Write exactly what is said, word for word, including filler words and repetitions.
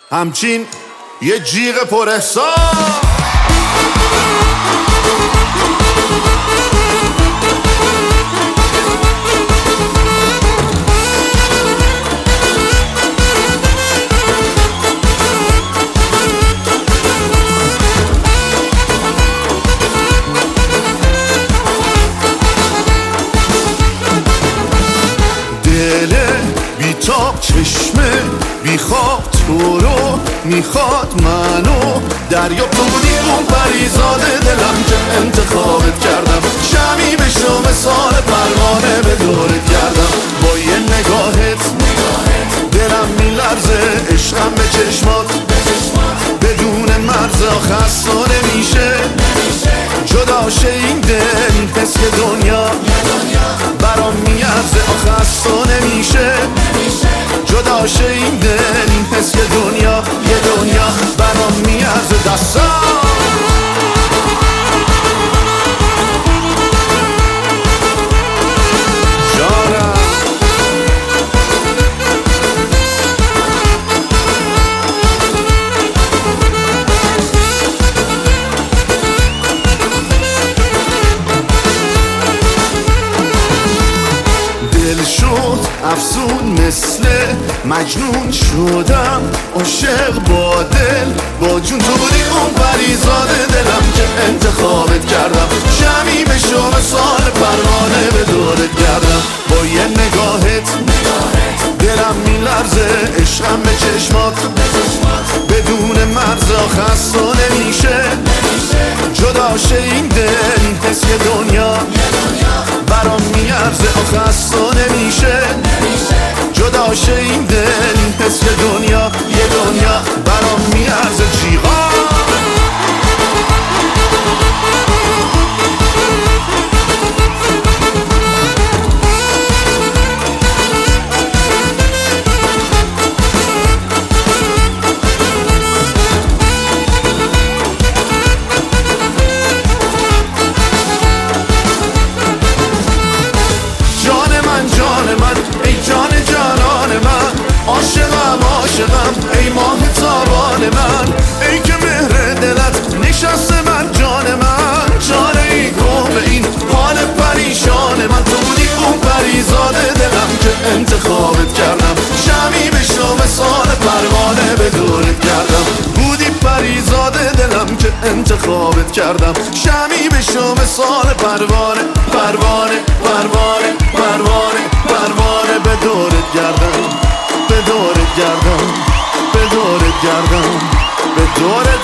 همچین یه جیغ پر احساس. بیتاب چشمه بیخواب تو رو میخواد منو دریا تو بودی اون پریزاد دلم که انتخابت کردم. شمی بشو مثال پروانه به دورت گردم. با یه نگاهت دلم میلرزه، عشقم به چشمات بدون مرز خسته نمیشه. جدا شه این دل حس که دنیا برام میارزه خسته نمیشه. جدا شه این دل حس که دنیا یه دنیا برام میارزه. دستا افسون مثل مجنون شدم، عاشق با دل با جون تو بودی اون پریزاد دلم که انتخابت کردم. شمی بشو مثال پروانه به دورت گردم. با یه نگاهت دلم میلرزه، عشقم به چشمات بدون مرز خسته نمیشه. جدا شه این دل حس که دنیا برام میارزه خسته نمیشه. جدا شه این دل حس که دنیا یه دنیا برام میارزه. جیغا ای ماه تابان من، ای که مهر دلت نشسته من جان من. چاره ای کن به این حال پریشان من. تو بودی اون پریزاد دلم که انتخابت کردم. شمی بشو مثال پروانه به دورت گردم. بودی پریزاد دلم که انتخابت کردم. شمی بشو مثال پروانه پروانه پروانه پروانه پروانه به دورت گردم. به دورت گردم به دورت گردم به دورت